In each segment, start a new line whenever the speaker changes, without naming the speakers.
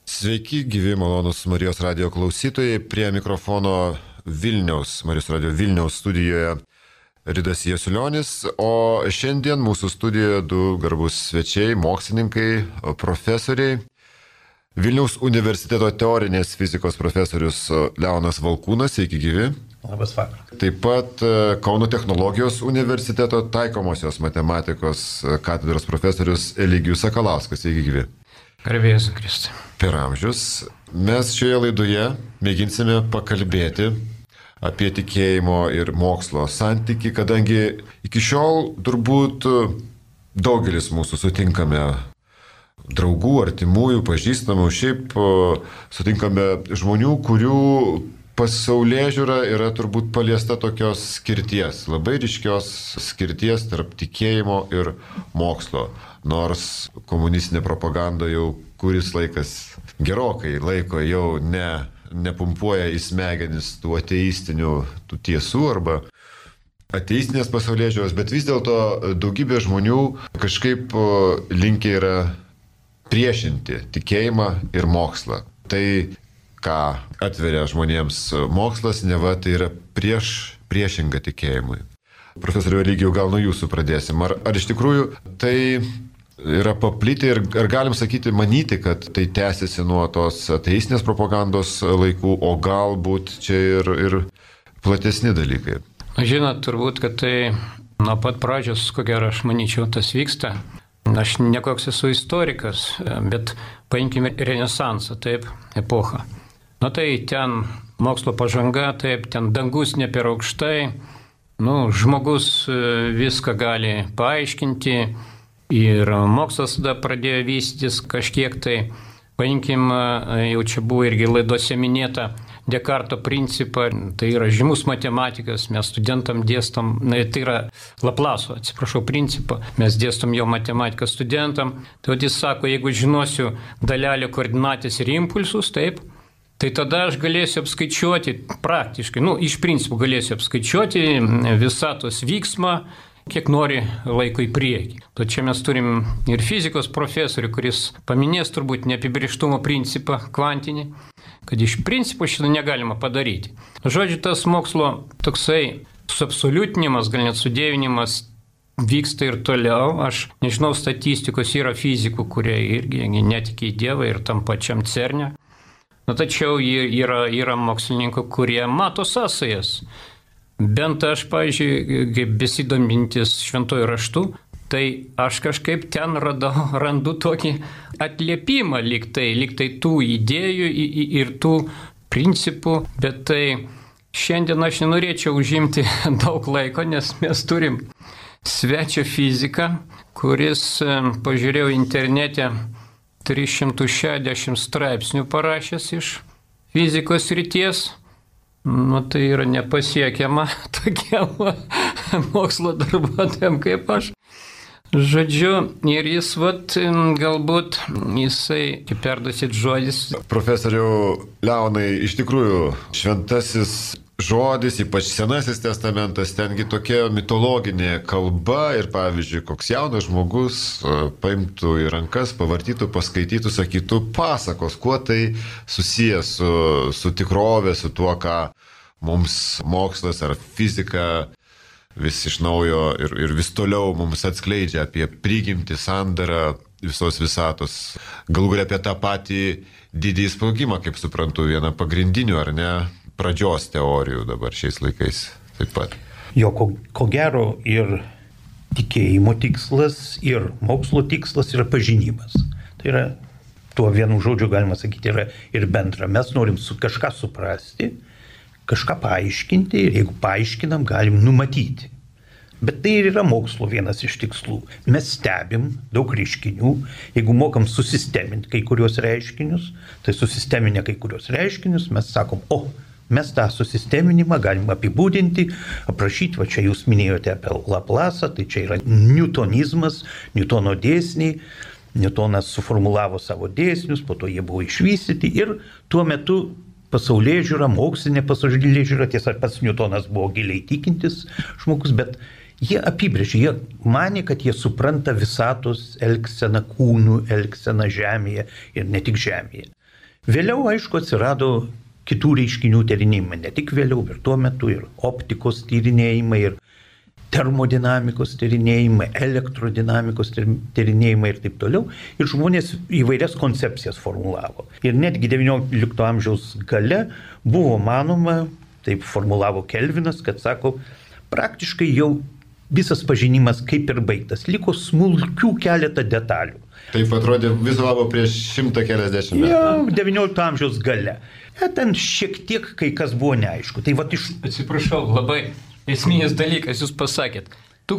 Sveiki, gyvi malonūs Marijos radio klausytojai. Prie mikrofono Marijos radio Vilniaus studijoje Ridas Jasulionis, o šiandien mūsų studijoje du garbus svečiai, mokslininkai, profesoriai. Vilniaus universiteto teorinės fizikos profesorius Leonas Valkūnas, sveiki gyvi.
Labas vakaras.
Taip pat Kauno technologijos universiteto taikomosios matematikos katedros profesorius Eligijus Sakalauskas, sveiki gyvi.
Garbėjus Kristai.
Per amžius mes šioje laidoje mėginsime pakalbėti apie tikėjimo ir mokslo santykį, kadangi iki šiol turbūt daugelis mūsų sutinkame draugų, artimųjų, pažįstamų, šiaip sutinkame žmonių, kurių pasaulėžiūra yra turbūt paliesta tokios skirties, labai ryškios skirties tarp tikėjimo ir mokslo. Nors komunistinė propaganda jau kuris laikas, gerokai laiko jau nepumpuoja į smegenis tų ateistinių tų tiesų arba ateistinės pasaulėžiūros, bet vis dėlto daugybė žmonių kažkaip linkę yra priešinti tikėjimą ir mokslą. Tai, ką atveria žmonėms mokslas, neva tai yra priešinga tikėjimui. Profesoriau Eligijau, gal nuo jūsų pradėsim. Ar iš tikrųjų tai yra paplitę ir ar galim sakyti, manyti, kad tai tęsiasi nuo tos ateistinės propagandos laikų, o galbūt čia ir platesni dalykai?
Žinot, turbūt, kad tai nuo pat pradžios, ko gero, aš manyčiau, tas vyksta. Aš nekoks esu istorikas, bet paimkime Renesansą, taip, epochą. Nu tai ten mokslo pažanga, taip, ten dangus ne per aukštai, žmogus viską gali paaiškinti ir mokslas tada pradėjo vystytis kažkiek tai. Paimkim, jau čia buvo irgi laidose minėta Dekarto principą, tai yra žymus matematikas, mes studentam dėstom, tai yra Laplaso, principą, mes dėstom jo matematiką studentam. Tai jis sako, jeigu žinosiu dalelę koordinatės ir impulsus, taip, tai tada aš galėsiu apskaičiuoti praktiškai, iš principo galėsiu apskaičiuoti visatos vyksmą, kiek nori laiko į priekį. To čia mes turim ir fizikos profesorių, kuris paminės turbūt neapibrėžtumo principą kvantinį, kad iš principo šitą negalima padaryti. Žodžiu, tas mokslo toksai suabsoliutinimas, gal net sudėvinimas vyksta ir toliau. Aš nežinau statistikos, yra fizikų, kurie irgi netiki į Dievą ir tam pačiam CERN'e. Tačiau yra mokslininkų, kurie mato sąsajas. Bent aš, pavyzdžiui, besidomintis šventojų raštų, tai aš kažkaip ten randu tokį atliepimą lyg tai tų idėjų ir tų principų, bet tai šiandien aš nenorėčiau užimti daug laiko, nes mes turim svečią fiziką, kuris, pažiūrėjau internete, 360 straipsnių parašęs iš fizikos srities. Tai yra nepasiekiama tokiam mokslo darbuotojam kaip aš. Žodžiu, ir jis, galbūt jisai, kaip perduosit žodis.
Profesoriau Leonai, iš tikrųjų, šventasis žodis, ypač Senasis testamentas, tengi tokia mitologinė kalba ir, pavyzdžiui, koks jaunas žmogus paimtų į rankas, pavartytų, paskaitytų, sakytų pasakos, kuo tai susijęs su tikrovė, su tuo, ką mums mokslas ar fizika vis iš naujo ir vis toliau mums atskleidžia apie prigimtį, sandarą visos visatos. Galų galia apie tą patį didįjį sprogimą, kaip suprantu, vieną pagrindinių, ar ne, pradžios teorijų dabar šiais laikais taip pat.
Jo, ko gero ir tikėjimo tikslas, ir mokslo tikslas yra pažinimas. Tai yra, tuo vienu žodžiu galima sakyti, yra ir bendra. Mes norim kažką suprasti, kažką paaiškinti ir jeigu paaiškinam, galim numatyti. Bet tai ir yra mokslo vienas iš tikslų. Mes stebim daug reiškinių, jeigu mokam susisteminti kai kurios reiškinius, tai susisteminę kai kurios reiškinius, mes sakom, mes tą susisteminimą galim apibūdinti, aprašyti, va čia jūs minėjote apie Laplasą, tai čia yra newtonizmas, Newtono dėsniai, Newtonas suformulavo savo dėsnius, po to jie buvo išvystyti ir tuo metu pasaulėžiūra, mokslinė pasaulėžiūra, tiesa, pats Newtonas buvo giliai tikintis žmogus, bet jie apibrėžė, jie manė, kad jie supranta visatos elgseną, kūnų elgseną Žemėje ir ne tik Žemėje. Vėliau, aišku, atsirado kitų reiškinių tyrinėjimai, ne tik vėliau, ir tuo metu ir optikos tyrinėjimai, ir termodinamikos tyrinėjimai, elektrodinamikos tyrinėjimai ir taip toliau. Ir žmonės įvairias koncepcijas formulavo. Ir netgi XIX amžiaus gale buvo manoma, taip formulavo Kelvinas, kad sako, praktiškai jau visas pažinimas kaip ir baigtas, liko smulkių keletą detalių.
Taip atrodė viso labo prieš 140 metų.
Jau XIX amžiaus gale. Ten šiek tiek kai kas buvo neaišku. Tai vat
Atsiprašau, labai esminis dalykas, jūs pasakėt.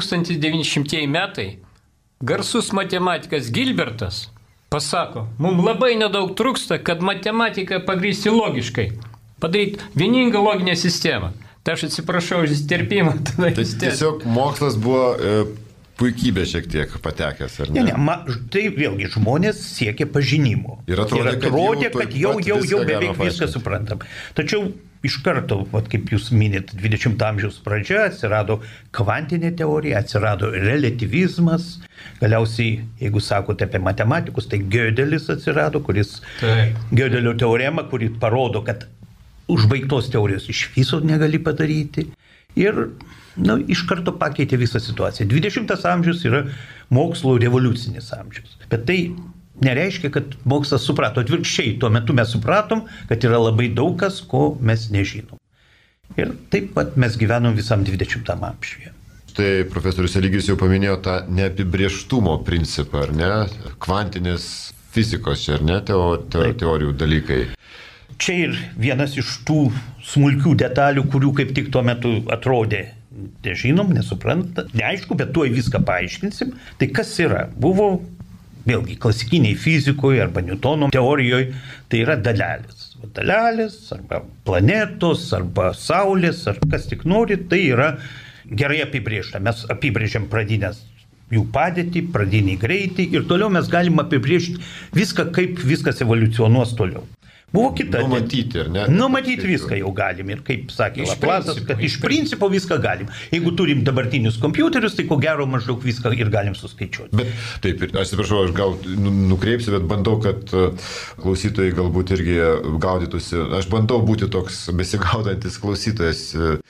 1900 metai garsus matematikas Gilbertas pasako, mums labai nedaug trūksta, kad matematiką pagrįsti logiškai, padaryti vieningą loginę sistemą. Tai aš atsiprašau už įsiterpimą.
Tiesiog mokslas buvo puikybė šiek tiek patekęs, ar ne?
Tai vėlgi žmonės siekia pažinimo.
Ir atrodė,
kad jau beveik viską suprantam. Tačiau iš karto, kaip jūs minit, 20 amžiaus pradžia atsirado kvantinė teorija, atsirado relativizmas. Galiausiai, jeigu sakote apie matematikus, tai Gödelis atsirado, kuris Gödelio teorema, kuri parodo, kad užbaigtos teorijos iš viso negali padaryti. Ir iš karto pakeitė visą situaciją. 20 amžius yra mokslo revoliucinis amžius. Bet tai nereiškia, kad mokslas suprato. Atvirkščiai, tuo metu mes supratom, kad yra labai daug kas, ko mes nežinom. Ir taip pat mes gyvenom visam 20 amžiuje.
Tai profesorius Eligijus jau paminėjo tą neapibrėžtumo principą, ar ne? Kvantinės fizikos čia, ar ne? Teorijų dalykai.
Čia ir vienas iš tų smulkių detalių, kurių kaip tik tuo metu atrodė nežinom, nesupranta, neaišku, bet tuoj viską paaiškinsim. Tai kas yra? Buvo, vėlgi, klasikiniai fizikoje arba Newtono teorijoje, tai yra dalelės. Dalelės, arba planetos, arba saulės, ar kas tik nori, tai yra gerai apibrėžta. Mes apibrėžiam pradinės jų padėtį, pradinį greitį ir toliau mes galim apibrėžti viską, kaip viskas evoliucionuos toliau. Buvo kita.
Numatyti, ar ne?
Numatyti viską jau galim ir kaip sakė Laplace'as, kad iš principo viską galim. Jeigu turim dabartinius kompiuterius, tai ko gero maždaug viską ir galim suskaičiuoti.
Bet taip, aš atsiprašau, aš gal nukreipsiu, bet bandau, kad klausytojai galbūt irgi gaudytųsi. Aš bandau būti toks besigaudantis klausytojas.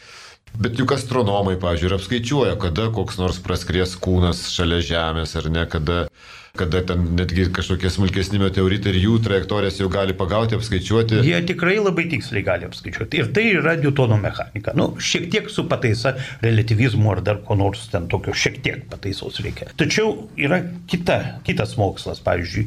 Bet juk astronomai, pavyzdžiui, ir apskaičiuoja, kada koks nors praskries kūnas šalia Žemės, ar ne, kada ten netgi kažkokie smulkesni meteoritai ir jų trajektorijas jau gali pagauti, apskaičiuoti.
Jie tikrai labai tiksliai gali apskaičiuoti. Ir tai yra Newtono mechanika. Šiek tiek su pataisa relativizmu ar dar ko nors ten tokio šiek tiek pataisos reikia. Tačiau yra kitas mokslas, pavyzdžiui,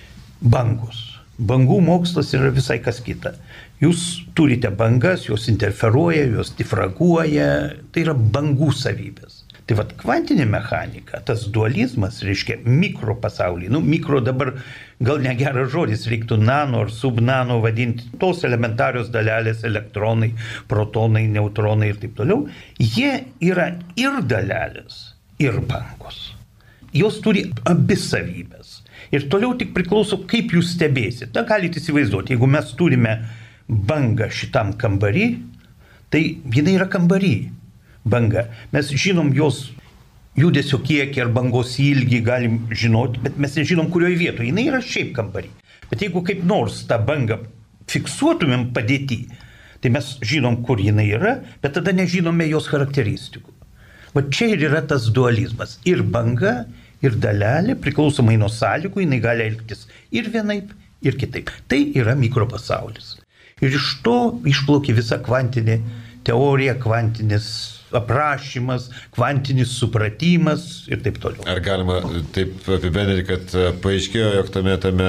bangos. Bangų mokslas yra visai kas kita. Jūs turite bangas, jos interferuoja, jos difraguoja, tai yra bangų savybės. Tai vat kvantinė mechanika, tas dualizmas, reiškia mikropasaulį. Mikro dabar gal negeras žodis, reiktų nano ar subnano vadinti. Tos elementarios dalelės, elektronai, protonai, neutronai ir taip toliau, jie yra ir dalelės, ir bangos. Jos turi abi savybės. Ir toliau tik priklauso, kaip jūs stebėsit. Na, galite įsivaizduoti, jeigu mes turime bangą šitam kambarį, tai jinai yra kambarį. Banga. Mes žinom jos judesio kiekį ar bangos ilgį, galim žinoti, bet mes nežinom, kurioje vietoje. Jinai yra šiaip kambarį. Bet jeigu kaip nors tą bangą fiksuotumėm padėtį, tai mes žinom, kur jinai yra, bet tada nežinome jos charakteristikų. Va čia ir yra tas dualizmas. Ir banga, ir dalelė, priklausomai nuo sąlygų, jinai gali elgtis ir vienaip, ir kitaip. Tai yra mikropasaulis. Ir iš to išplaukė visa kvantinė teorija, kvantinis aprašymas, kvantinis supratimas ir taip toliau.
Ar galima taip apibendrinti, kad paaiškėjo, jog tame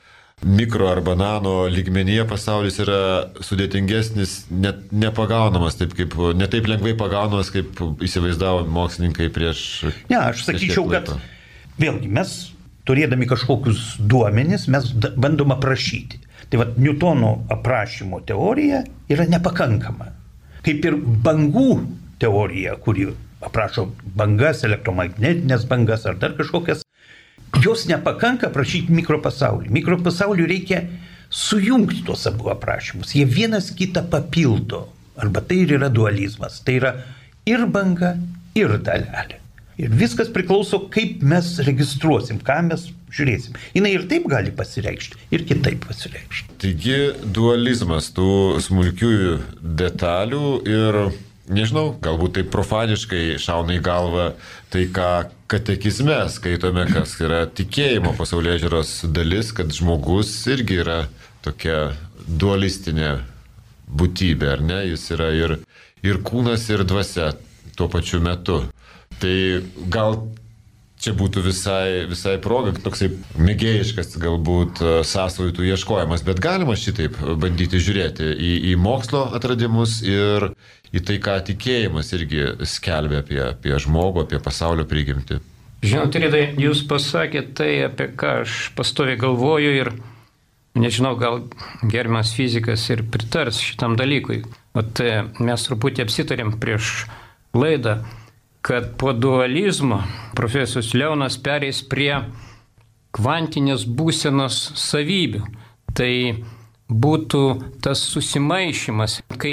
mikro arba nano lygmenyje pasaulis yra sudėtingesnis, net nepagaunamas, ne taip lengvai pagaunamas, kaip įsivaizdavo mokslininkai prieš...
Ne, aš sakyčiau, kad vėlgi mes, turėdami kažkokius duomenis, mes bandom aprašyti. Tai vat Newtono aprašymo teorija yra nepakankama. Kaip ir bangų teorija, kuri aprašo bangas, elektromagnetinės bangas ar dar kažkokias, jos nepakanka aprašyti mikropasaulį. Mikropasauliui reikia sujungti tuos abu aprašymus. Jie vienas kitą papildo. Arba tai ir yra dualizmas. Tai yra ir banga, ir dalelė. Ir viskas priklauso, kaip mes registruosim, ką mes žiūrėsim. Jis ir taip gali pasireikšti, ir kitaip pasireikšti.
Taigi dualizmas tų smulkiųjų detalių ir, nežinau, galbūt taip profaniškai šauna į galvą tai, ką katekizme skaitome, kas yra tikėjimo pasaulėžiūros dalis, kad žmogus irgi yra tokia dualistinė būtybė, ar ne? Jis yra ir kūnas, ir dvasia tuo pačiu metu. Tai gal čia būtų visai proga, toksai mėgėjiškas galbūt sąsajų tų ieškojimas, bet galima šitaip bandyti žiūrėti į mokslo atradimus ir į tai, ką tikėjimas irgi skelbia apie žmogų, apie pasaulio prigimtį.
Žinot, Rydai, jūs pasakėte tai, apie ką aš pastoviai galvoju ir nežinau, gal gerbiamas fizikas ir pritars šitam dalykui. Vat mes truputį apsitarėm prieš laidą, kad po dualizmo profesorius Leonas pereis prie kvantinės būsenos savybių. Tai būtų tas susimaišymas, kai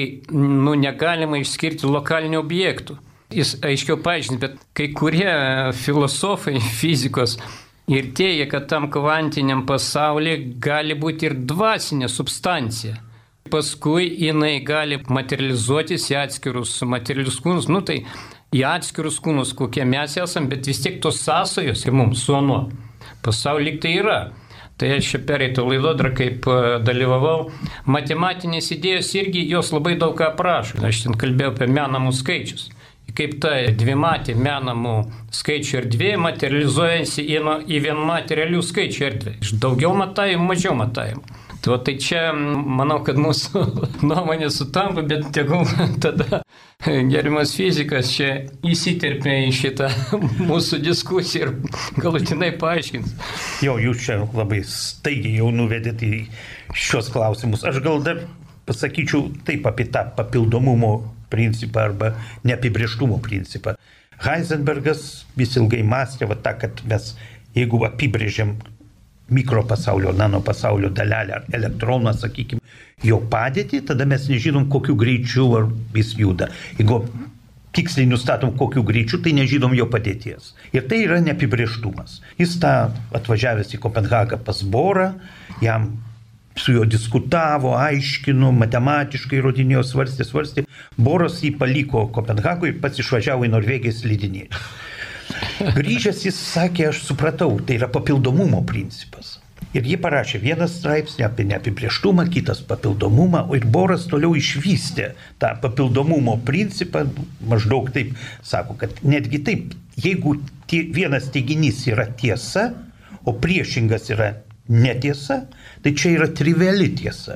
negalima išskirti lokalinių objektų. Jis aiškiau paaiškins, bet kai kurie filosofai fizikos ir teigia, kad tam kvantiniam pasaulyje gali būti ir dvasinė substancija. Paskui jinai gali materializuotis į atskirus materialius kūnus, tai į atskirus kūnus, kokie mes esam, bet vis tiek tos sąsajos ir mums su anuo pasaulyje lyg tai yra. Tai aš čia pereitą laidodrą, kaip dalyvavau, matematinės idėjos irgi jos labai daug ką aprašo. Aš ten kalbėjau apie menamų skaičius. Kaip ta dvimatė menamų skaičių erdvė materializuojasi į vienmaterialių skaičių erdvę. Iš daugiau matavimų, mažiau matavimų. Tai čia manau, kad mūsų nuomonė sutampa, bet tegul tada gerbiamas fizikas čia įsiterpia į šitą mūsų diskusiją ir galutinai paaiškins.
Jūs čia labai staigiai jau nuvedėte į šios klausimus. Aš gal dar pasakyčiau taip apie tą papildomumo principą arba neapibrėžtumo principą. Heisenbergas vis ilgai mąstė kad mes, jeigu apibrėžiam mikropasaulio, nanopasaulio dalelę ar elektroną, sakykime, jo padėtį, tada mes nežinom, kokiu greičiu jis juda. Jeigu tiksliai nustatom, kokiu greičiu, tai nežinom jo padėties. Ir tai yra neapibrėžtumas. Jis atvažiavęs į Kopenhagą pas Borą, jam su juo diskutavo, aiškino, matematiškai įrodinėjo, svarstė. Boras jį paliko Kopenhagoje ir pats išvažiavo į Norvegiją slidinėti. Grįžęs jis sakė, aš supratau, tai yra papildomumo principas. Ir jie parašė vienas straipsnį apie neapibrėžtumą, kitas papildomumą, ir Boras toliau išvystė tą papildomumo principą, maždaug taip sako, kad netgi taip, jeigu vienas teiginys yra tiesa, o priešingas yra netiesa, tai čia yra triviali tiesa.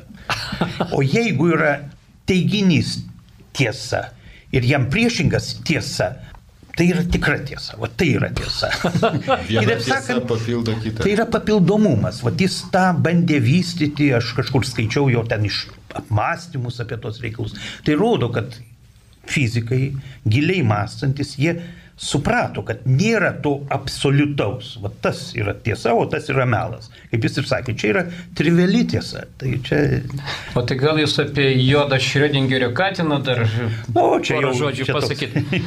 O jeigu yra teiginys tiesa ir jam priešingas tiesa, tai yra tikra tiesa. Tai yra tiesa.
Viena tiesa papildo kitą.
Tai yra papildomumas. Jis tą bandė vystyti, aš kažkur skaičiau jo ten iš apmąstymus apie tos reikalus. Tai rodo, kad fizikai, giliai mąstantis, jie suprato, kad nėra to absoliutaus. Tas yra tiesa, o tas yra melas. Kaip jis ir sakė, čia yra triviali tiesa. Tai čia...
O tai gal jūs apie Jodą Šrödingerio katiną dar porą žodžių pasakyti?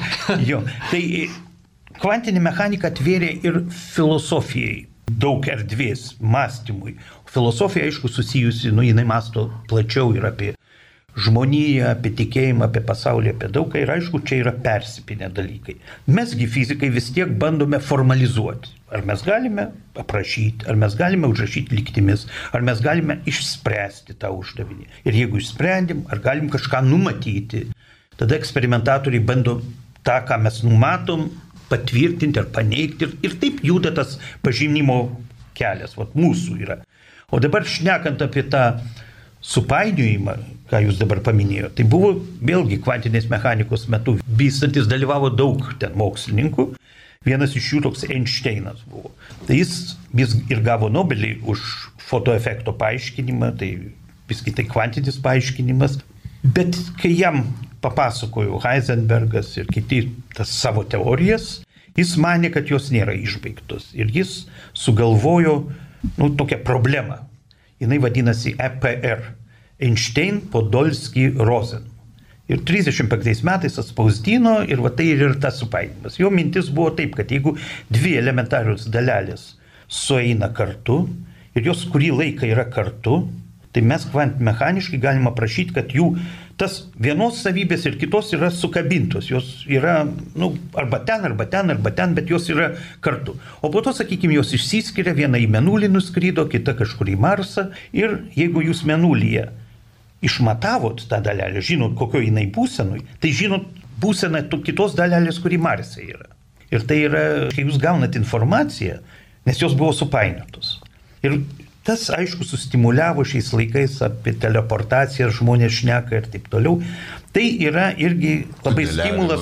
Tai kvantinė mechanika atvėrė ir filosofijai daug erdvės mąstymui. Filosofija, aišku, susijusi, jinai mąsto plačiau ir apie žmoniją, apie tikėjimą, apie pasaulį, apie daugą. Ir aišku, čia yra persipinę dalykai. Mesgi fizikai vis tiek bandome formalizuoti. Ar mes galime aprašyti, ar mes galime užrašyti lygtimis, ar mes galime išspręsti tą uždavinį. Ir jeigu išsprendėm, ar galim kažką numatyti, tada eksperimentatoriai bando tą, ką mes numatom, patvirtinti ar paneigti. Ir taip juda tas pažinimo kelias, mūsų yra. O dabar šnekant apie tą supainiojimą, ką jūs dabar paminėjote, tai buvo vėlgi kvantinės mechanikos metu vystantis, dalyvavo daug ten mokslininkų. Vienas iš jų toks Einšteinas buvo. Tai jis ir gavo Nobelį už fotoefekto paaiškinimą, tai visgi tai kvantinis paaiškinimas. Bet kai jam papasakojo Heisenbergas ir kiti tas savo teorijas, jis manė, kad jos nėra išbaigtos. Ir jis sugalvojo tokią problemą. Jinai vadinasi EPR. Einstein, Podolsky, Rosen. Ir 35 metais atspausdino ir va tai ir tas supainimas. Jo mintis buvo taip, kad jeigu dvi elementarius dalelės sueina kartu ir jos kurį laiką yra kartu, tai mes kvantmechaniškai galime aprašyti, kad jų tas vienos savybės ir kitos yra sukabintos. Jos yra, arba ten, bet jos yra kartu. O po to, sakykime, jos išsiskiria, viena į Mėnulį nuskrydo, kita kažkur į Marsą. Ir jeigu jūs Mėnulyje išmatavot tą dalelę, žinot, kokio jinai būsenui, tai žinot būseną kitos dalelės, kuri Marse yra. Ir tai yra, kai jūs gaunat informaciją, nes jos buvo supainiotos. Ir tas, aišku, sustimuliavo šiais laikais apie teleportaciją, žmonės šneka ir taip toliau. Tai yra irgi labai stimulas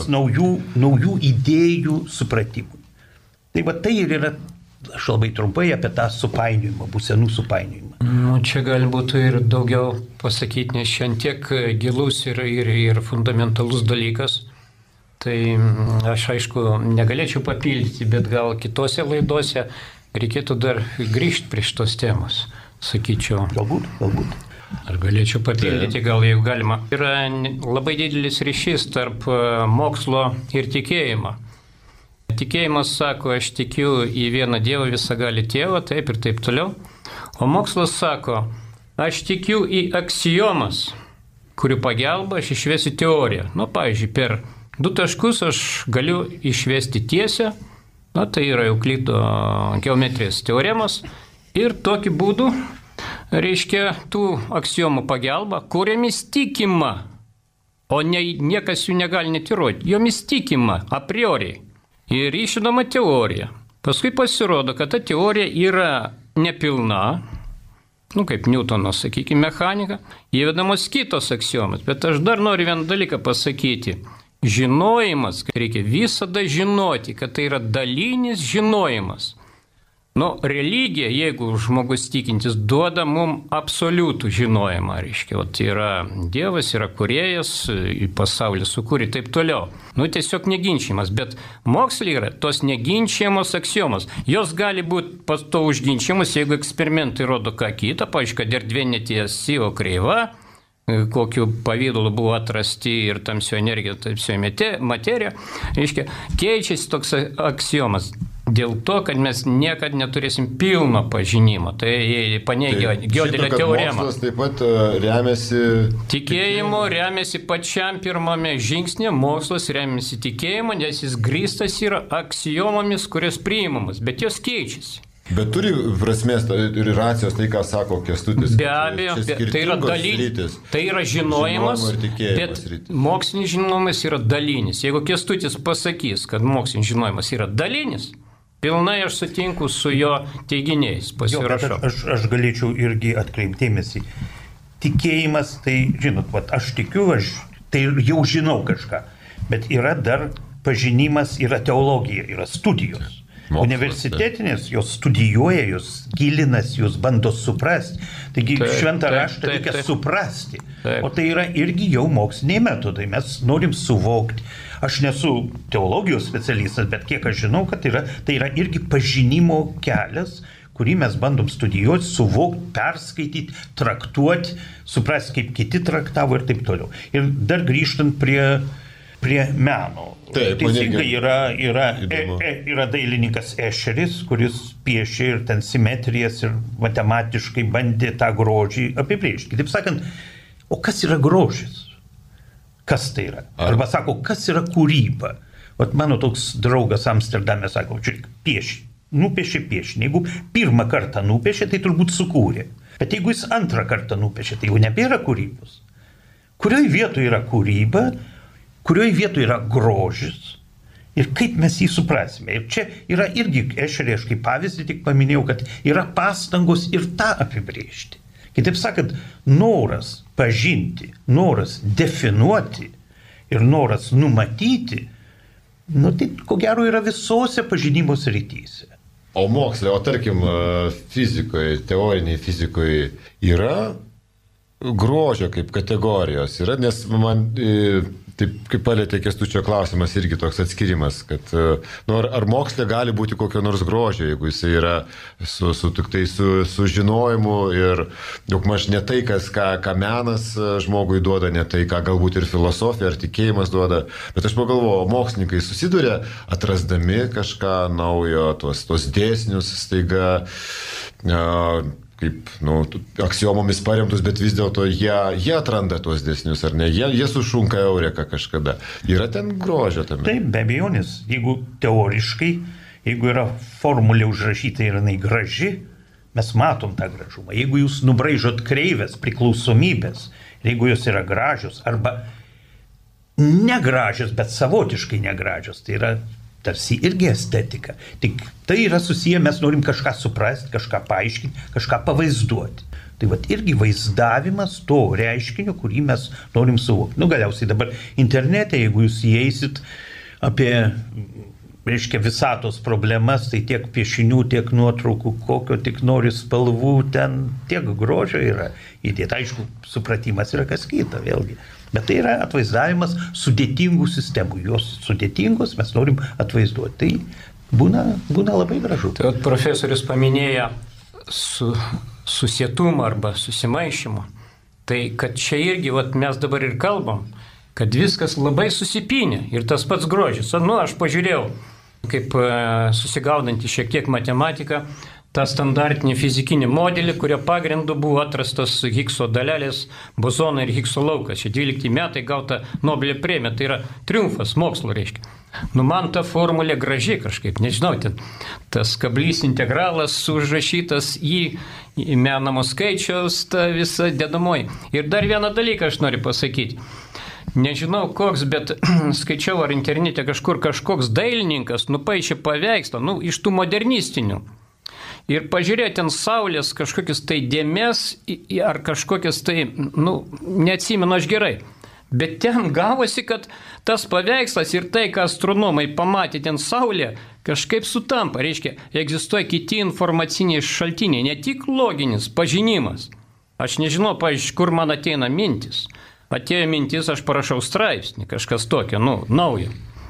naujų idėjų supratimui. Tai va tai ir yra, aš labai trumpai apie tą supainiojimą, būsenų supainiojimą.
Čia galbūt ir daugiau pasakyti, nes šiandien tiek gilus ir fundamentalus dalykas. Tai aš, aišku, negalėčiau papildyti, bet gal kitose laidose reikėtų dar grįžti prie šitos temos, sakyčiau.
Galbūt.
Ar galėčiau papildyti, gal jeigu galima. Yra labai didelis ryšys tarp mokslo ir tikėjimo. Tikėjimas sako, aš tikiu į vieną Dievą, visagalį Tėvą, taip ir taip toliau. O mokslas sako, aš tikiu į aksiomas, kurių pagalba aš išvesiu teoriją. Pavyzdžiui, per 2 taškus aš galiu išvesti tiesę, tai yra Euklido geometrijos teoremas, ir tokiu būdu, reiškia, tų aksiomų pagalba, kuriamis tikima, o niekas jų negali net įrodyti, jomis tikima a priori. Ir išinama teorija. Paskui pasirodo, kad ta teorija yra nepilna, kaip Newtono, sakykime, mechanika, įvedamos kitos aksiomas. Bet aš dar noriu vieną dalyką pasakyti. Žinojimas, reikia visada žinoti, kad tai yra dalinis žinojimas. Religija, jeigu žmogus tikintis, duoda mums absoliutų žinojimą, reiškia, yra Dievas, yra kūrėjas, pasaulį sukūrė, taip toliau. Tiesiog neginčiamas, bet mokslai yra tos neginčiamos aksiomos. Jos gali būti pas to užginčiamas, jeigu eksperimentai rodo ką kitą, pavyzdžiui, kad erdvė netiesi, o kreiva, kokiu pavydalu buvo atrasti ir tamsioji energija, tamsioji materija, reiškia, keičiasi toks aksiomas. Dėl to, kad mes niekada neturėsim pilno pažinimo. Tai paneigia Gödelio teoremą.
Mokslas taip pat remiasi...
Tikėjimu remiasi pačiam pirmame žingsnė, mokslas remiasi tikėjimu, nes jis grįstas yra aksiomomis, kurios priimamas, bet jos keičiasi.
Bet turi prasmės ir racijos tai, ką sako Kęstutis.
Be abejo, tai yra dalinis. Tai yra žinojimas, bet mokslinis žinojimas yra dalinis. Jeigu Kęstutis pasakys, kad mokslinis žinojimas yra dalinis, pilnai aš sutinku su jo teiginiais, pasirašau.
Aš galėčiau irgi atkreipdėmėsi. Tikėjimas, tai, žinot, aš tikiu, tai jau žinau kažką, bet yra dar pažinimas, yra teologija, yra studijos. Mokslas, universitetinės, jos studijuoja, jos gilinas, jos bando suprasti. Taigi šventą raštą reikia suprasti. O tai yra irgi jau moksliniai metodai. Mes norim suvokti. Aš nesu teologijos specialistas, bet kiek aš žinau, kad tai yra irgi pažinimo kelias, kurį mes bandom studijuoti, suvokti, perskaityti, traktuoti, suprasti, kaip kiti traktavo ir taip toliau. Ir dar grįžtant prie meno.
Taip,
teisingai yra dailininkas Ešeris, kuris piešė ir ten simetrijas ir matematiškai bandė tą grožį apibrėžti. Kitaip sakant, o kas yra grožis? Kas tai yra? Arba sako, kas yra kūryba? Mano toks draugas Amsterdame sako, žiūrėk, nupiešė piešinį. Jeigu pirmą kartą nupiešė, tai turbūt sukūrė. Bet jeigu jis antrą kartą nupiešė, tai jau nebėra kūrybos. Kurioje vietoje yra kūryba? Kurioje vietoje yra grožis ir kaip mes jį suprasime. Ir čia yra irgi, aš kaip pavyzdį tik paminėjau, kad yra pastangos ir tą apibrėžti. Kitaip sakant, noras pažinti, noras definuoti ir noras numatyti, tai ko gero yra visose pažinimo srityse.
O moksle, tarkim, fizikoje, teoriniai fizikoje yra grožio kaip kategorijos yra, nes man taip kaip palėtė Kęstučio klausimas irgi toks atskirimas, kad ar mokslė gali būti kokio nors grožio, jeigu jis yra tik tai su žinojimu ir daugmaž ne tai, ką menas žmogui duoda, ne tai, ką galbūt ir filosofija ar tikėjimas duoda, bet aš pagalvoju, mokslininkai susiduria atrasdami kažką naujo, tos dėsnius staiga, kaip, aksiomomis paremtus, bet vis dėlto jie atranda tuos dėsnius, ar ne? Jie sušunka eureka kažkada. Yra ten grožio tame?
Taip, be abejonės. Jeigu teoriškai, jeigu yra formulė užrašyta ir jinai graži, mes matom tą gražumą. Jeigu jūs nubraižot kreivės, priklausomybės, jeigu jos yra gražios arba negražios, bet savotiškai negražios, tai yra tarsi irgi estetika. Tik tai yra susiję, mes norim kažką suprasti, kažką paaiškinti, kažką pavaizduoti. Tai vat irgi vaizdavimas to reiškinio, kurį mes norim suvokti. Galiausiai dabar internete, jeigu jūs įeisit apie, reiškia, visatos problemas, tai tiek piešinių, tiek nuotraukų, kokio tik nori spalvų, ten tiek grožio yra įdėta. Aišku, supratimas yra kas kita, vėlgi. Bet tai yra atvaizdavimas sudėtingų sistemų. Jos sudėtingos mes norim atvaizduoti. Tai būna labai gražu.
Tai profesorius paminėjo susietumą arba susimaišymą. Tai kad čia irgi mes dabar ir kalbam, kad viskas labai susipynė ir tas pats grožis. Aš pažiūrėjau, kaip susigaudantį šiek tiek matematiką, tą standartinį fizikinį modelį, kurio pagrindu buvo atrastos Higgso dalelės, bozono ir Higgso laukas. Čia 12 metai gauta Nobelio premija, tai yra triumfas mokslo, reiškia. Man ta formulė graži kažkaip, nežinau, ten tas kablys integralas užrašytas į menamo skaičiaus, ta visa dedamoji. Ir dar vieną dalyką aš noriu pasakyti. Nežinau koks, bet skaičiau ar internete kažkoks dailininkas nupaišė paveikslą, iš tų modernistinių. Ir pažiūrėti ant saulės kažkokius tai dėmes ar kažkokius tai, neatsimenu aš gerai. Bet ten gavosi, kad tas paveikslas ir tai, ką astronomai pamatė ten saulė, kažkaip sutampa. Reiškia, egzistuoja kiti informaciniai šaltiniai, ne tik loginis pažinimas. Aš nežinau, pavyzdžiui, kur man ateina mintis. Atėjo mintis, aš parašau straipsnį, kažkas tokio, naujo.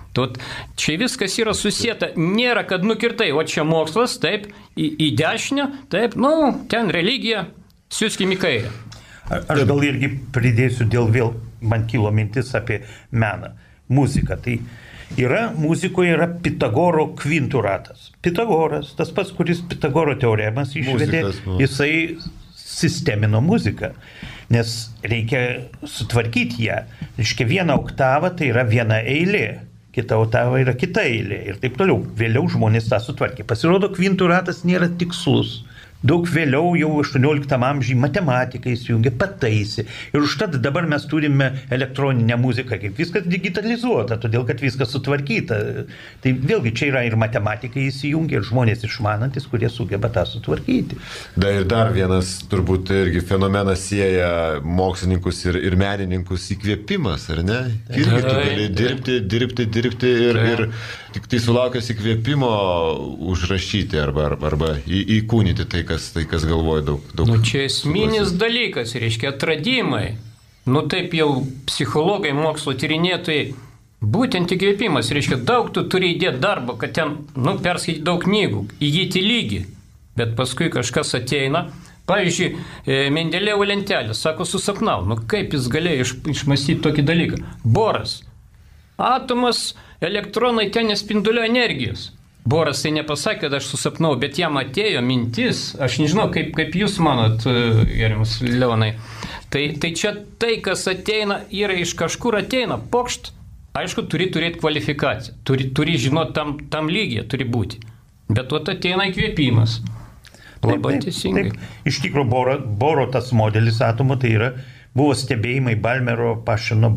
Čia viskas yra susieta, nėra, kad nukirtai, o čia mokslas, taip, į dešinę, taip, ten religija, siūskim į kairę.
Aš gal irgi pridėsiu, vėl man kilo mintis apie meną, muziką. Tai muzikoje yra Pitagoro kvintų ratas. Pitagoras, tas pats, kuris Pitagoro teoremas išvedė, jisai sistemino muziką, nes reikia sutvarkyti ją. Reiškia, viena oktava tai yra viena eilė. Kita oktava yra kita eilė ir taip toliau. Vėliau žmonės tą sutvarkė. Pasirodo, kvintų ratas nėra tikslus. Daug vėliau, jau 18 amžiuje, matematikai įsijungė, pataisė. Ir užtat dabar mes turime elektroninę muziką, kaip viskas digitalizuota, todėl kad viskas sutvarkyta. Tai vėlgi čia yra ir matematikai įsijungė, ir žmonės išmanantis, kurie sugeba tą sutvarkyti.
Dar vienas turbūt irgi fenomenas sieja mokslininkus ir menininkus įkvėpimas, ar ne? Irgi tu gali dirbti ir tik tai sulaukęs įkvėpimo užrašyti arba įkūnyti tai, kas galvoja daug.
Čia esminis dalykas, reiškia atradimai. Taip jau psichologai, mokslo tyrinėtojai, būtent įkvėpimas, reiškia daug tu turi įdėti darbo, kad ten, perskaityti daug knygų, įgyti lygį. Bet paskui kažkas ateina, pavyzdžiui, Mendelejevo lentelė, sako, susapnau, kaip jis galėjo išmąstyti tokį dalyką. Boras, atomas, elektronai ten nespinduliuoja energijos. Boras tai nepasakė, kad aš susapnau, bet jam atėjo mintis, aš nežinau, kaip jūs manot, gerimas Leonai, tai čia tai, kas ateina, yra iš kažkur ateina, pokšt, aišku, turi turėti kvalifikaciją, turi žinoti tam lygiai, turi būti, bet ateina įkvėpimas. Labai teisingai.
Iš tikrųjų, Boro tas modelis atomo, tai buvo stebėjimai Balmero, Pašino,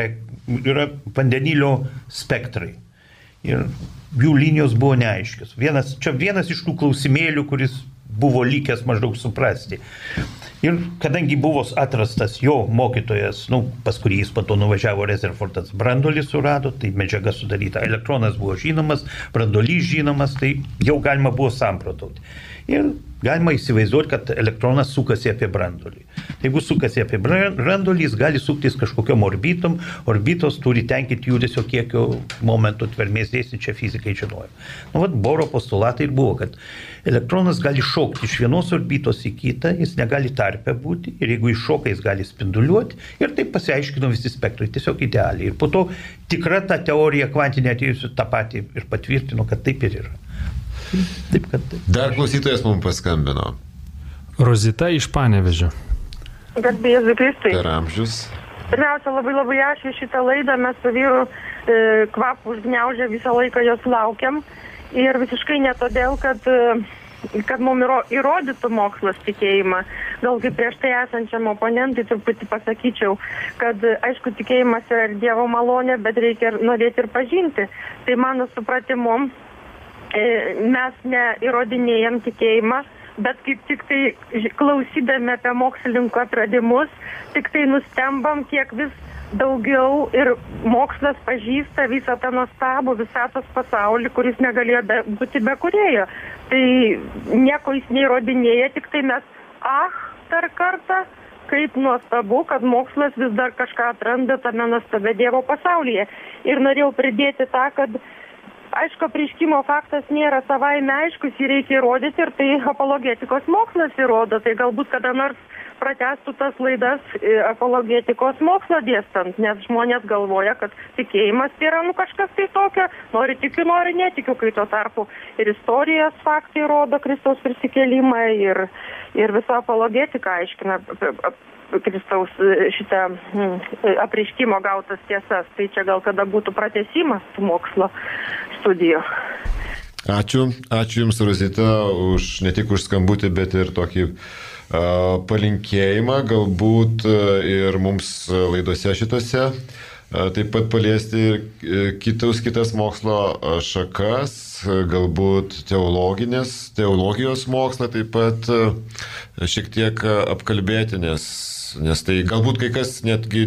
yra vandenilio spektrai. Ir jų linijos buvo neaiškios. Čia vienas iš tų klausimėlių, kuris buvo likęs maždaug suprasti. Ir kadangi buvo atrastas jo mokytojas, pas kurį jis po to nuvažiavo Rutherfordas, branduolį surado, tai medžiaga sudaryta, elektronas buvo žinomas, branduolys žinomas, tai jau galima buvo samprotauti. Ir galima įsivaizduoti, kad elektronas sukasi apie branduolį. Jeigu sukasi apie branduolį, jis gali suktis kažkokiom orbitom, orbitos turi tenkinti judesio kiekio momentų tvermės dėsnį, čia fizikai žinojo. Boro postulatai ir buvo, kad elektronas gali šokti iš vienos orbitos į kitą, jis negali tarpe būti, ir jeigu iššoka, jis gali spinduliuoti, ir taip pasiaiškino visi spektrai, tiesiog idealiai. Ir po to tikra ta teorija kvantinė atėjusi tą patį ir patvirtino, kad taip ir yra. Taip, kad taip.
Dar klausytojas mums paskambino.
Rozita iš Panevėžio.
Garbė Jėzui Kristui.
Per amžius.
Pirmiausia, labai ačiū šitą laidą, mes su vyru kvapų užgniaužę visą laiką jos laukiam. Ir visiškai ne todėl, kad mums įrodytų mokslas tikėjimą. Gal kaip prieš tai esančiam oponentui truputį pasakyčiau, kad aišku tikėjimas yra ir Dievo malonė, bet reikia norėti ir pažinti. Tai mano supratimu, mes neįrodinėjam tikėjimą, bet kaip tik tai klausydami apie mokslininkų atradimus, tik tai nustembam, kiek vis daugiau ir mokslas pažįsta visą tą nuostabų visatos pasaulį, kuris negalėjo būti be kūrėjo. Tai nieko jis neįrodinėja, tik tai mes, dar kartą, kaip nuostabu, kad mokslas vis dar kažką atranda tame nuostabė Dievo pasaulyje. Ir norėjau pridėti tą, kad aišku, apreiškimo faktas nėra savaime aiškus, jį reikia įrodyti ir tai apologetikos mokslas įrodo. Tai galbūt kada nors pratęstų tas laidas apologetikos mokslo dėstant, nes žmonės galvoja, kad tikėjimas yra kažkas tai tokio, nori tikiu, nori netikiu, kai tuo tarpu ir istorijos faktai rodo Kristaus prisikėlimą ir visa apologetika aiškina Kristaus šitą apreiškimo gautas tiesas. Tai čia gal kada būtų pratęsimas mokslo studijų.
Ačiū Jums, Rozita, ne tik už skambutį, bet ir tokį palinkėjimą, galbūt ir mums laidose šitose. Taip pat paliesti ir kitas mokslo šakas, galbūt teologijos mokslą taip pat šiek tiek apkalbėti, nes tai galbūt kai kas netgi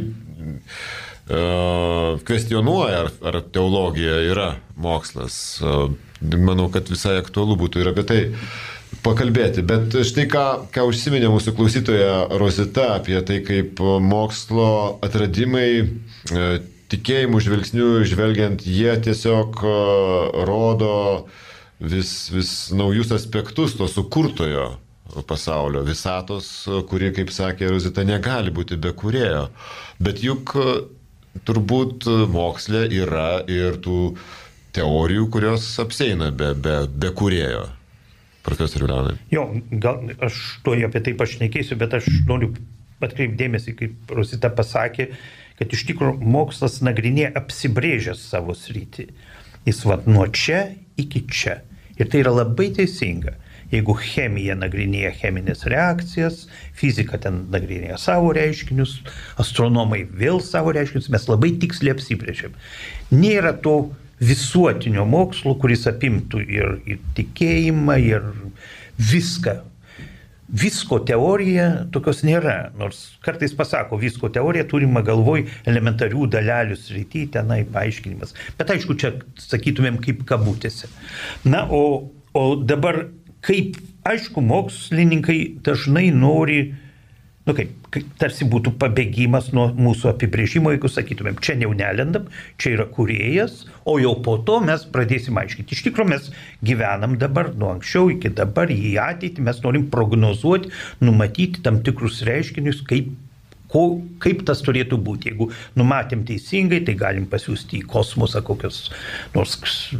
kvestionuoja, ar teologija yra mokslas. Manau, kad visai aktualu būtų ir apie tai pakalbėti. Bet štai ką užsiminė mūsų klausytoja Rozita apie tai, kaip mokslo atradimai tikėjimų žvilgsnių žvelgiant, jie tiesiog rodo vis naujus aspektus to sukurtojo pasaulio, visatos, kuri, kaip sakė Rozita, negali būti be kūrėjo. Bet juk turbūt moksle yra ir tų teorijų, kurios apseina be kūrėjo. Profesoriu Leonai.
Jo, gal aš apie tai pašnekėsiu, bet aš noriu atkreipdėmėsi, kaip Rozita pasakė, kad iš tikrųjų mokslas nagrinėja apsibrėžęs savo sritį. Jis nuo čia iki čia. Ir tai yra labai teisinga. Jeigu chemija nagrinėja cheminės reakcijas, fizika ten nagrinėja savo reiškinius, astronomai vėl savo reiškinius, mes labai tiksliai apsibrėžiam. Nėra to visuotinio mokslo, kuris apimtų ir tikėjimą, ir viską. Visko teorija tokios nėra, nors kartais pasako, visko teorija turima galvoj elementarių dalelių srity, tenai paaiškinimas. Bet aišku, čia sakytumėm kaip kabutėse. Na, o dabar, kaip, aišku, mokslininkai dažnai nori, tarsi būtų pabėgimas nuo mūsų apibrėžimo, jeigu sakytumėm, čia jau nelendam, čia yra kūrėjas, o jau po to mes pradėsim aiškinti. Iš tikrųjų mes gyvenam dabar, nuo anksčiau iki dabar, į ateitį mes norim prognozuoti, numatyti tam tikrus reiškinius, kaip tas turėtų būti. Jeigu numatėm teisingai, tai galim pasiųsti į kosmosą kokios nors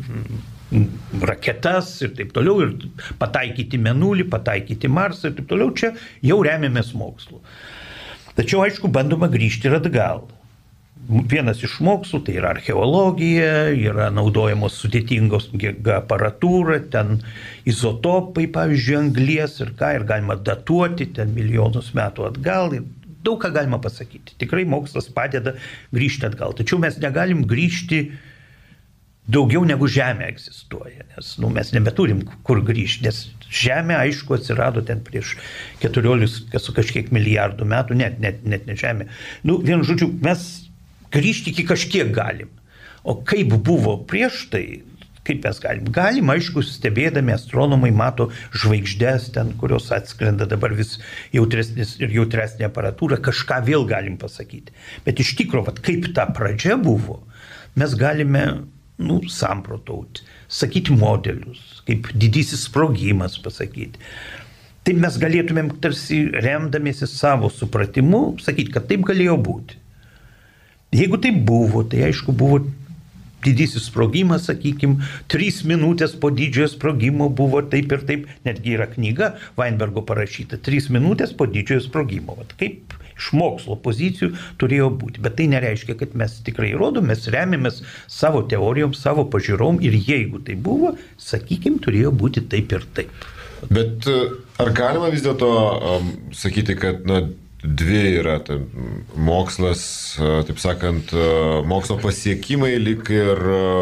raketas ir taip toliau, ir pataikyti Mėnulį, pataikyti Marsą ir taip toliau, čia jau remiamės mokslu. Tačiau, aišku, bandoma grįžti ir atgal. Vienas iš mokslų, tai yra archeologija, yra naudojamos sudėtingos aparatūra, ten izotopai, pavyzdžiui, anglies ir galima datuoti ten milijonus metų atgal ir daug ką galima pasakyti. Tikrai mokslas padeda grįžti atgal. Tačiau mes negalim grįžti daugiau negu Žemė egzistuoja, nes mes nebeturim kur grįžti, nes Žemė, aišku, atsirado ten prieš 14 su kažkiek milijardų metų, net ne Žemė. Vienu žodžiu, mes grįžti iki kažkiek galim. O kaip buvo prieš tai, kaip mes galim? Galim, aišku, stebėdami astronomai mato žvaigždės ten, kurios atskrenda dabar vis jautresnė aparatūra, kažką vėl galim pasakyti. Bet iš tikrųjų, kaip ta pradžia buvo, mes galime samprotauti, sakyti modelius, kaip didysis sprogimas pasakyti. Taip mes galėtumėm tarsi remdamiesi savo supratimu sakyti, kad taip galėjo būti. Jeigu taip buvo, tai aišku buvo didysis sprogimas, sakykime, 3 minutės po didžiojo sprogimo buvo taip ir taip, netgi yra knyga Weinbergo parašyta, 3 minutės po didžiojo sprogimo. Kaip iš mokslo pozicijų turėjo būti. Bet tai nereiškia, kad mes tikrai įrodom, mes remiamės savo teorijom, savo pažiūrom ir jeigu tai buvo, sakykime, turėjo būti taip ir taip.
Bet ar galima vis dėlto sakyti, kad dvi yra mokslas, taip sakant, mokslo pasiekimai lyg ir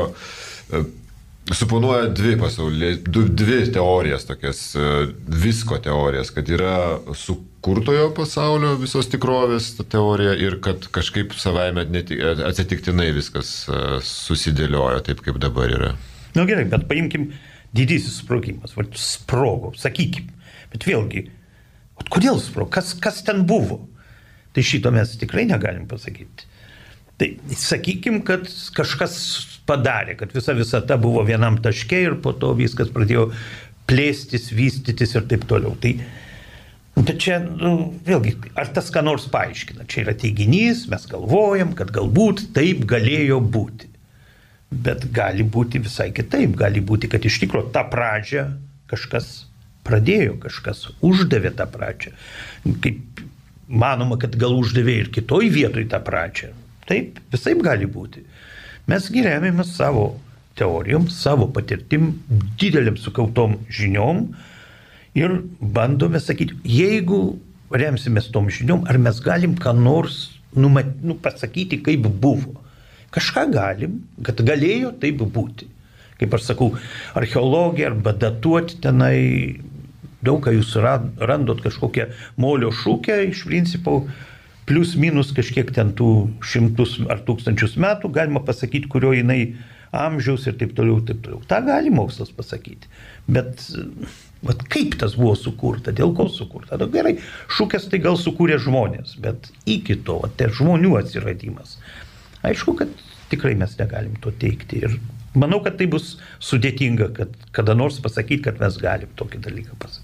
suponuoja dvi teorijas, tokias visko teorijas, kad yra sukurtojo pasaulio visos tikrovės teorija ir kad kažkaip savaime atsitiktinai viskas susidėliojo taip, kaip dabar yra.
Gerai, bet paimkim didysis sprogimas, sprogo, sakykim, bet vėlgi, kodėl sprogo, kas ten buvo? Tai šito mes tikrai negalim pasakyti. Tai sakykim, kad kažkas padarė, kad visa visata buvo vienam taške ir po to viskas pradėjo plėstis, vystytis ir taip toliau. Tai čia, vėlgi, ar tas ką nors paaiškina? Čia yra teiginys, mes galvojam, kad galbūt taip galėjo būti. Bet gali būti visai kitaip. Gali būti, kad iš tikrųjų tą pradžią kažkas pradėjo, kažkas uždavė tą pradžią. Kaip manoma, kad gal uždavė ir kitoj vietoj tą pradžią. Taip, visaip gali būti. Mes remiamės savo teorijom, savo patirtim, dideliam sukautom žiniom ir bandome sakyti, jeigu remsimės tom žiniom, ar mes galim ką nors pasakyti, kaip buvo. Kažką galim, kad galėjo taip būti. Kaip aš sakau, archeologija arba datuoti tenai, daug ką jūs randot kažkokią molio šūkę, iš principo, plius minus kažkiek ten tų 100 ar 1000 metų, galima pasakyti, kurio jinai amžiaus ir taip toliau, taip toliau. Ta gali mokslas pasakyti. Bet kaip tas buvo sukurta, dėl ko sukurta? Gerai, šūkės tai gal sukūrė žmonės, bet iki to, tai žmonių atsiradimas. Aišku, kad tikrai mes negalim to teikti ir manau, kad tai bus sudėtinga, kad kada nors pasakyti, kad mes galim tokį dalyką pasakyti.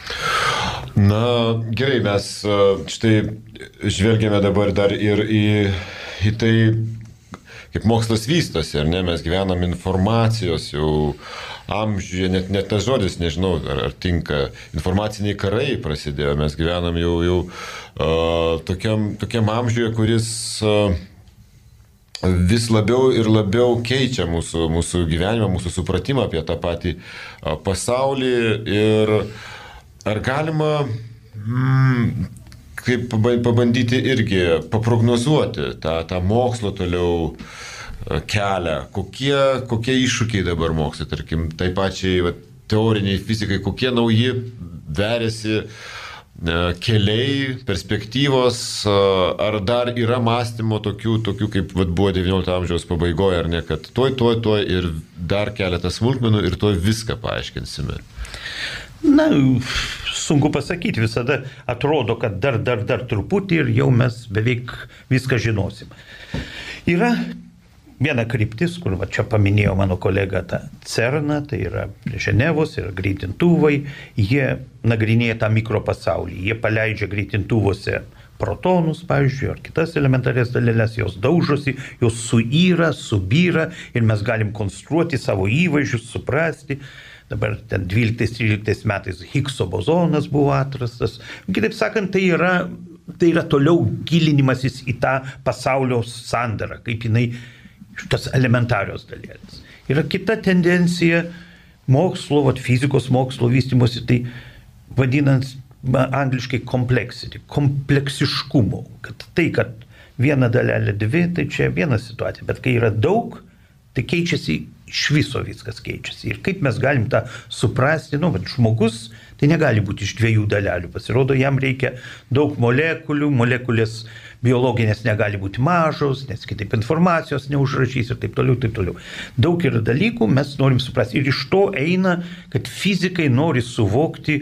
Gerai, mes štai žvelgiame dabar dar ir į tai, kaip mokslas vystosi, ar ne, mes gyvenam informacijos jau amžiuje, net tas žodis, nežinau, ar tinka, informaciniai karai prasidėjo, mes gyvenam jau tokiam amžiuje, kuris vis labiau ir labiau keičia mūsų gyvenimą, mūsų supratimą apie tą patį pasaulį ir ar galima kaip pabandyti irgi paprognozuoti tą mokslo toliau kelią, kokie iššūkiai dabar mokslo, tarkim, tai pačiai teoriniai fizikai, kokie nauji veriasi keliai, perspektyvos, ar dar yra mąstymo tokių kaip buvo XIX amžiaus pabaigoje, ar ne, kad tuoj ir dar keletą smulkmenų ir tuoj viską paaiškinsime.
Sunku pasakyti, visada atrodo, kad dar truputį ir jau mes beveik viską žinosim. Yra viena kryptis, kur čia paminėjo mano kolega tą CERNą, tai yra prie Ženevos, yra greitintuvai, jie nagrinėja tą mikropasaulį, jie paleidžia greitintuvuose protonus, pavyzdžiui, ar kitas elementarės dalelės, jos daužosi, jos suyra, subyra ir mes galim konstruoti savo įvaizdžius, suprasti. Dabar ten 12-13 metais Higgso bozonas buvo atrastas. Kitaip sakant, tai yra toliau gilinimasis į tą pasaulio sandarą, kaip jinai tas elementarios dalelės. Yra kita tendencija mokslo, fizikos mokslo vystymosi, tai vadinant angliškai complexity, kompleksiškumo. Kad viena dalelė dvi, tai čia viena situacija, bet kai yra daug, tai keičiasi iš viso viskas keičiasi. Ir kaip mes galim tą suprasti, žmogus tai negali būti iš 2 dalelių. Pasirodo, jam reikia daug molekulių, molekulės biologinės negali būti mažos, nes kitaip informacijos neužrašys ir taip toliau, taip toliau. Daug yra dalykų, mes norim suprasti. Ir iš to eina, kad fizikai nori suvokti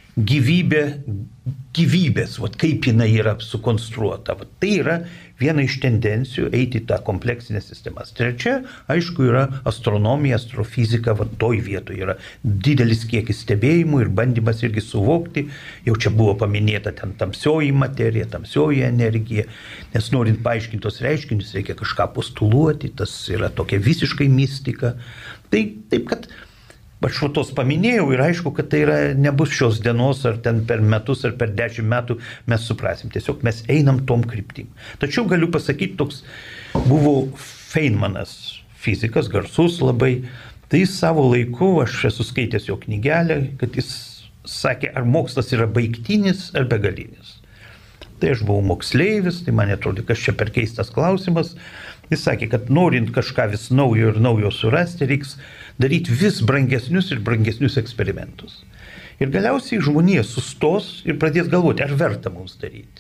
gyvybės, kaip jinai yra sukonstruota. Tai yra viena iš tendencijų eiti į tą kompleksinę sistemą. Trečia, aišku, yra astronomija, astrofizika, toj vietoje yra didelis kiekis stebėjimų ir bandymas irgi suvokti, jau čia buvo paminėta ten tamsioji materija, tamsioji energija, nes norint paaiškinti tos reiškinius, reikia kažką postuluoti, tas yra tokia visiškai mistika. Tai taip, kad aš tos paminėjau ir aišku, kad tai nebus šios dienos ar ten per metus ar per 10 metų mes suprasim. Tiesiog mes einam tom kryptim. Tačiau galiu pasakyti, toks buvo Feynmanas, fizikas, garsus labai. Tai jis savo laiku, aš esu skaitęs jo knygelę, kad jis sakė, ar mokslas yra baigtinis ar begalinis. Tai aš buvau moksleivis, tai man atrodo, kas čia per keistas klausimas. Jis sakė, kad norint kažką vis naujo ir naujo surasti, reiks daryti vis brangesnius ir brangesnius eksperimentus. Ir galiausiai žmonija sustos ir pradės galvoti, ar verta mums daryti.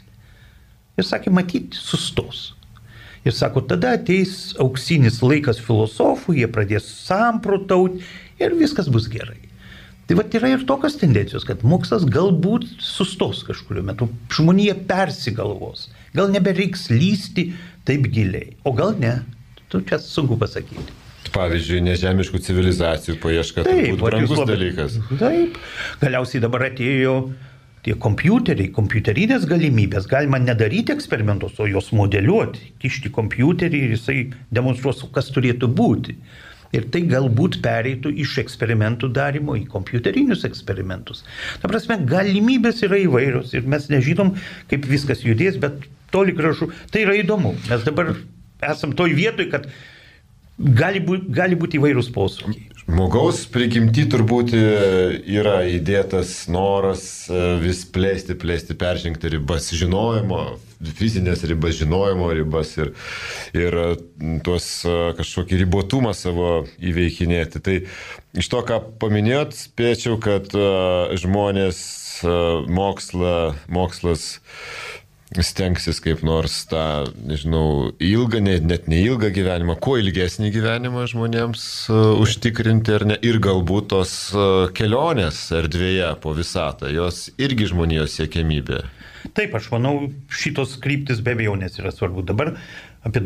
Ir sakė, matyti, sustos. Ir sako, tada ateis auksinis laikas filosofų, jie pradės samprotauti ir viskas bus gerai. Tai yra ir tokios tendencijos, kad mokslas galbūt sustos kažkuriuo metu, žmonija persigalvos, gal nebereiks lysti taip giliai, o gal ne, čia sunku pasakyti.
Pavyzdžiui, nežemiškų civilizacijų paieška turbūt brangus dalykas.
Taip, galiausiai dabar atėjo tie kompiuteriai, kompiuterinės galimybės, galima nedaryti eksperimentus, o jos modeliuoti, kišti kompiuterį ir jisai demonstruos, kas turėtų būti. Ir tai galbūt pereitų iš eksperimentų darimo į kompiuterinius eksperimentus. Ta prasme, galimybės yra įvairios ir mes nežinom, kaip viskas judės, bet toli gražu, tai yra įdomu. Mes dabar esam toj vietoj, kad gali būti įvairūs posūkiai.
Žmogaus prigimti turbūt yra įdėtas noras vis plėsti, peržengti ribas žinojimo, fizinės ribas, žinojimo ribas ir tuos kažkokį ribotumą savo įveikinėti. Tai iš to, ką paminėjot, spėčiau, kad žmonės, mokslas stengsis kaip nors tą, nežinau, ilgą, net neilgą gyvenimą, kuo ilgesnį gyvenimą žmonėms užtikrinti ar ne, ir galbūt tos kelionės erdvėje po visatą, jos irgi žmonijos siekiamybė.
Taip, aš manau, šitos kryptis be abejonės yra svarbu. Dabar apie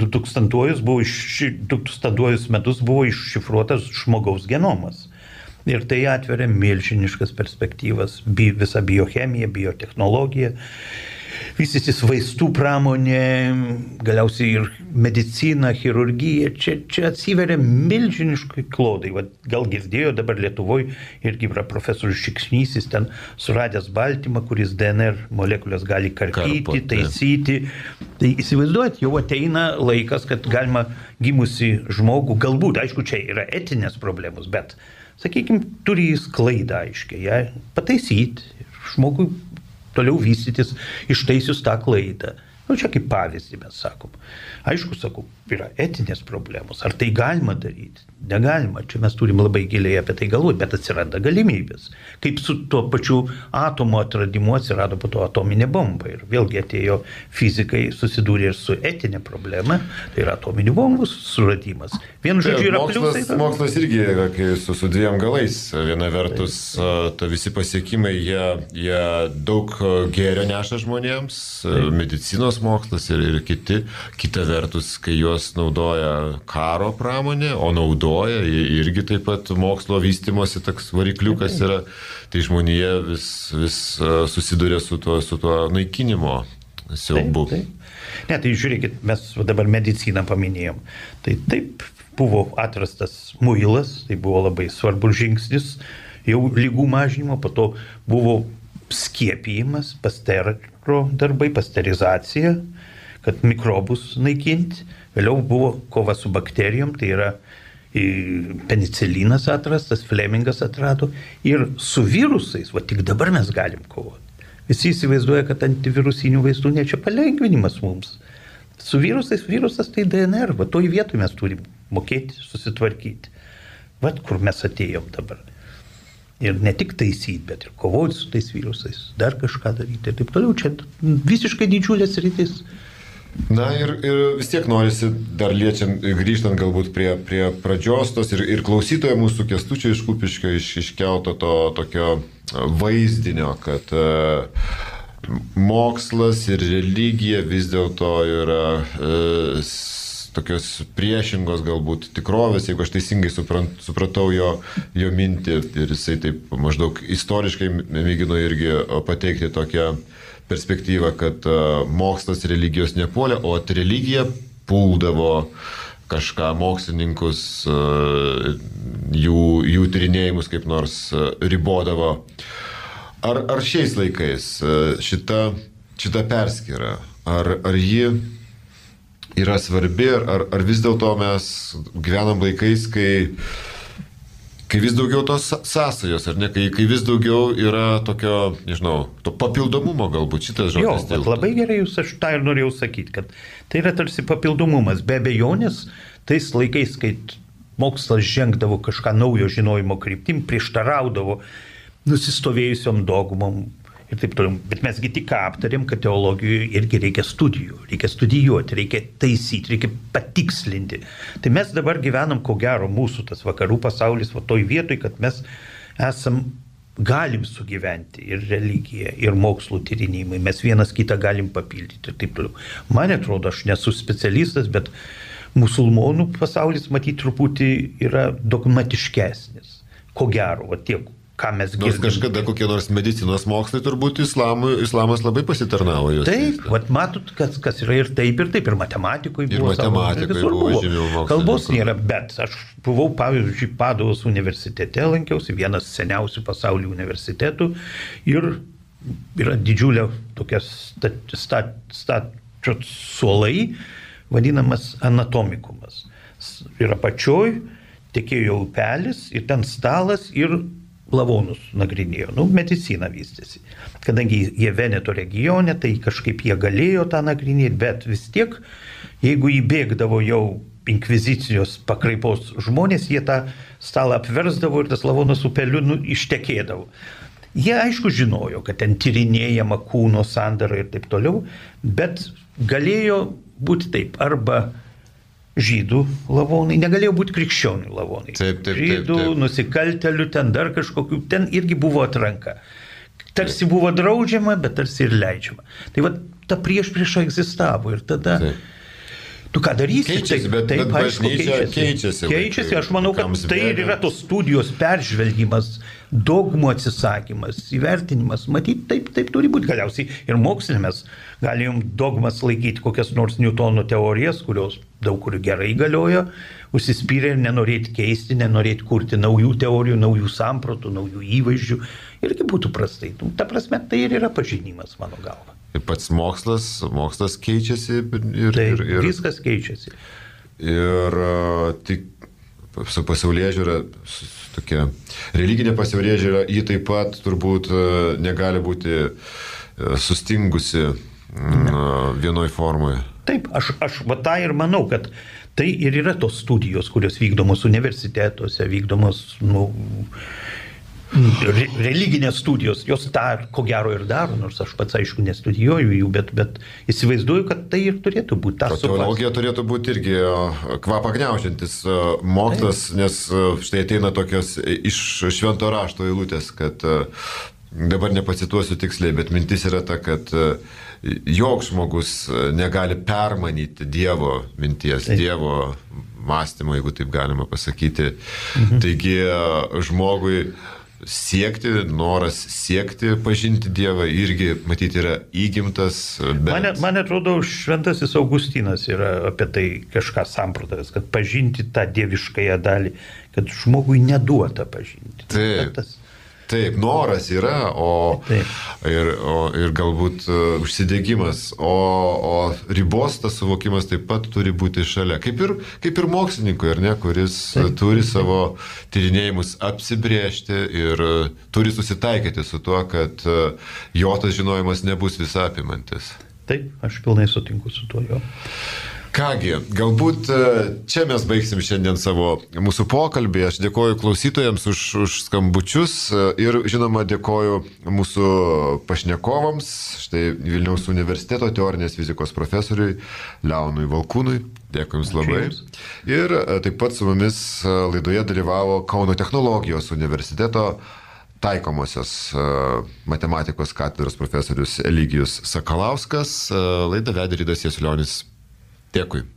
2000 metus buvo iššifruotas žmogaus genomas. Ir tai atveria milžiniškas perspektyvas, visa biochemija, biotechnologija, vystysis vaistų pramonė, galiausiai ir medicina, chirurgija, čia atsiveria milžiniškai klodai. Gal girdėjo dabar Lietuvoje irgi yra profesorius Šikšnys, jis ten suradęs baltymą, kuris DNR molekulės gali karpyti, taisyti. Tai įsivaizduojat, jau ateina laikas, kad galima gimusi žmogų, galbūt, aišku, čia yra etinės problemos, bet, sakykime, turi jis klaidą aiškiai, ją pataisyti, žmogui toliau vystytis ištaisius tą klaidą. Čia kaip pavyzdį mes sakom. Aišku, sakau, yra etinės problemos. Ar tai galima daryti? Negalima. Čia mes turim labai giliai apie tai galvoti, bet atsiranda galimybės. Kaip su tuo pačiu atomo atradimu atsirado po to atominė bomba. Ir vėlgi atėjo fizikai, susidūrė ir su etinė problema, tai yra atominių bombų suradimas. Vienu žodžiu yra pliusai.
Mokslas irgi yra su dviem galais. Viena vertus, to visi pasiekimai, jie daug gėrio neša žmonėms, medicinos mokslas ir kiti. Kita vertus, kai juos naudoja karo pramonė, o naudoja irgi taip pat mokslo vystymosi toks varikliukas yra, tai žmonija vis susiduria su tuo naikinimo siaubu.
Ne, tai žiūrėkit, mes dabar mediciną paminėjom. Tai taip buvo atrastas muilas, tai buvo labai svarbus žingsnis jau lygų mažinimo, po to buvo skiepijimas, Pastero darbai, pasterizacija, kad mikrobus naikinti. Vėliau buvo kova su bakterijom, tai yra penicilinas atrastas, Flemingas atrado. Ir su virusais, tik dabar mes galim kovoti. Visi įsivaizduoja, kad antivirusinių vaistų ne čia palengvinimas mums. Su virusais, virusas tai DNR, toj vietoj mes turim mokėti susitvarkyti. Vat kur mes atėjom dabar. Ir ne tik taisyti, bet ir kovoti su tais virusais, dar kažką daryti ir taip toliau. Čia visiškai didžiulės rytis.
Na ir vis tiek norisi dar grįžtant galbūt prie pradžios tos ir klausytojo mūsų Kęstučio iš Kupiškio iškelto to tokio vaizdinio, kad mokslas ir religija vis dėlto yra tokios priešingos galbūt tikrovės, jeigu aš teisingai supratau jo mintį ir jisai taip maždaug istoriškai mėgino irgi pateikti tokią perspektyvą, kad mokslas religijos nepuolė, o religija puldavo kažką mokslininkus, jų tyrinėjimus kaip nors ribodavo. Ar šiais laikais šita perskyra, ar ji yra svarbi, ar vis dėlto mes gyvenam laikais, kai vis daugiau tos sąsajos, ar ne, kai vis daugiau yra tokio, nežinau, to papildomumo galbūt šitas žodis.
Jo, labai gerai aš tą ir norėjau sakyti, kad tai yra tarsi papildomumas, be abejonės, tais laikais, kai mokslas žengdavo kažką naujo žinojimo kryptim, prieštaraudavo nusistovėjusiom dogmom ir taip toliau. Bet mesgi tik aptarėm, kad teologijoje irgi reikia studijų, reikia studijuoti, reikia taisyti, reikia patikslinti. Tai mes dabar gyvenam, ko gero, mūsų tas vakarų pasaulis, va toj vietoj, kad mes galim sugyventi ir religiją, ir mokslų tyrinėjimai, mes vienas kitą galim papildyti ir taip toliau. Man atrodo, aš nesu specialistas, bet musulmonų pasaulis, matyt, truputį yra dogmatiškesnis. Ko gero, va tiek. Ką mes girdime.
Nors kažkada kokie nors medicinos mokslai turbūt islamas labai pasitarnavo jos.
Taip, vat matot, kas yra ir taip, ir matematikoje buvo.
Ir matematikoje buvo žymių mokslų.
Kalbos nėra, bet aš buvau, pavyzdžiui, Paduvos universitete, lankiausi, vienas seniausių pasaulio universitetų ir yra didžiulė tokia stačios suolai, vadinamas anatomikumas. Ir apačioj tekėjo upelis ir ten stalas ir lavonus nagrinėjo, medicina vystėsi. Kadangi jie Veneto regione, tai kažkaip jie galėjo tą nagrinėti, bet vis tiek, jeigu įbėgdavo jau inkvizicijos pakraipos žmonės, jie tą stalą apversdavo ir tas lavonas upeliu ištekėdavo. Jie aišku žinojo, kad ten tyrinėjama kūno sandara ir taip toliau, bet galėjo būti taip, arba žydų lavonai, negalėjo būti krikščionių lavonai.
Taip.
Žydų, nusikaltelių, ten dar kažkokių, ten irgi buvo atranka. Tarsi buvo draudžiama, bet tarsi ir leidžiama. Tai va, ta priešprieša egzistavo ir tada... Taip. Tu ką darysi?
Keičiasi, bet bažnyčia keičiasi.
Keičiasi, aš manau, kad tai ir yra tos studijos peržvelgimas, dogmų atsisakymas, įvertinimas. Matyt, taip turi būti galiausiai. Ir moksle mes galim dogmas laikyti kokias nors Newtono teorijas, kurios daug kur gerai galiojo, užsispyrė ir nenorėti keisti, nenorėti kurti naujų teorijų, naujų sampratų, naujų įvaizdžių. Irgi būtų prastai. Ta prasme, tai ir yra pažinimas, mano galva.
Ir pats mokslas keičiasi
ir viskas keičiasi.
Ir tik su pasaulėžiūra, tokia religinė pasaulėžiūra, ji taip pat turbūt negali būti sustingusi vienoj formoje.
Taip, aš va tą ir manau, kad tai ir yra tos studijos, kurios vykdomos universitetuose, vykdomos, religinės studijos, jos tą ko gero ir daro, nors aš pats aišku nestudijuoju jų, bet įsivaizduoju, kad tai ir turėtų būti.
Teologija turėtų būti irgi kvapą gniaužiantis mokslas, nes štai ateina tokios iš švento rašto eilutės, kad dabar nepacituosiu tiksliai, bet mintis yra ta, kad joks žmogus negali permanyti Dievo minties, taip. Dievo mąstymo, jeigu taip galima pasakyti. Taigi žmogui noras siekti pažinti Dievą irgi, matyti, yra įgimtas. Bet...
Man atrodo, šventasis Augustinas yra apie tai kažką samprotavęs, kad pažinti tą dieviškąją dalį, kad žmogui neduota pažinti.
Taip, noras yra, ir galbūt užsidegimas, o ribos tas suvokimas taip pat turi būti šalia. Kaip ir mokslininkui, ar ne, kuris turi savo tyrinėjimus apsibrėžti ir turi susitaikyti su tuo, kad jo tas žinojimas nebus visapimantis.
Taip, aš pilnai sutinku su tuo jo.
Kągi, galbūt čia mes baigsim šiandien mūsų pokalbį. Aš dėkoju klausytojams už skambučius ir, žinoma, dėkoju mūsų pašnekovams, štai Vilniaus universiteto teorinės fizikos profesoriui Leonui Valkūnui. Dėkui Jums labai. Ir taip pat su mumis laidoje dalyvavo Kauno technologijos universiteto taikomosios matematikos katedros profesorius Eligijus Sakalauskas. Laidą vedė Rydas Jasiulionis. Dėkui.